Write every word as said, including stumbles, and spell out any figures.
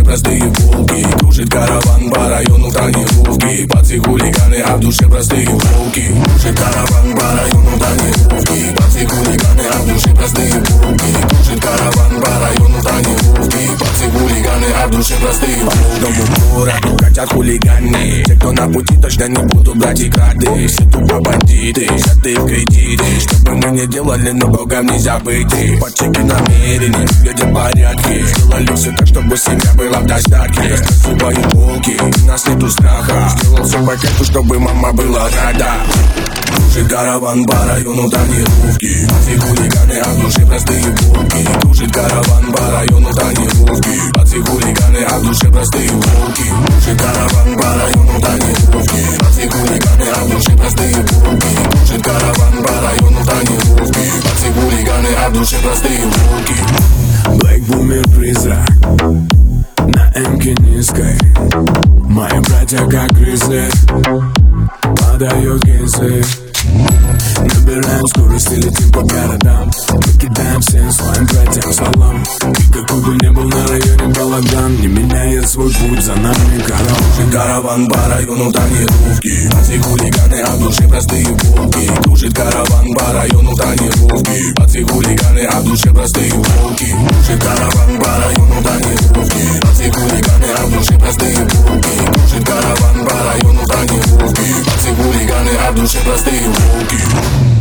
простые волки. Кружит караван по району тонировки. Пацы хулиганы, а в душе простые волки. Кружит караван по району тонировки. Пацы хулиганы, а в душе простые волки. Кружит караван по району тонировки. Пацы хулиганы, а в душе простые волки. По городу хотят хулиганы. Те, кто на пути, точно не будут брать и крады. Все тупо бандиты, взяты в кредиты. Что бы мы не делали, но Богом нельзя быть. По чеке намерений, где порядки. Сделали все так, чтобы семья была в достатке. Раскрываю полки, у нас нету страха. Сделал все по кайфу, чтобы мама была рада. Кружит караван по району тонировки. Пацы хулиганы, а в душе простые волки. Кружит караван по району тонировки. Пацы хулиганы, а в душе простые волки. Кружит караван по району тонировки. Пацы хулиганы, а в душе простые волки. Кружит караван по району тонировки. Пацы хулиганы, а в душе простые волки. Black Boomer призрак на эмке низкой. Мои братья как гризли подают гинзли. Набираем скорость и летим по городам. Мы кидаем всем своим братьям салам. И какой бы ни был на районе балаган, не меняет свой путь, за нами караван. Караван по району тонировки. Пацы хулиганы, а в душе простые волки. Кружит караван по району тонировки. Пацы хулиганы, а в душе простые волки. Кружит караван по району тонировки. Пацы хулиганы, а в душе простые волки. Кружит караван по району тонировки. Пацы хулиганы, а в душе простые волки.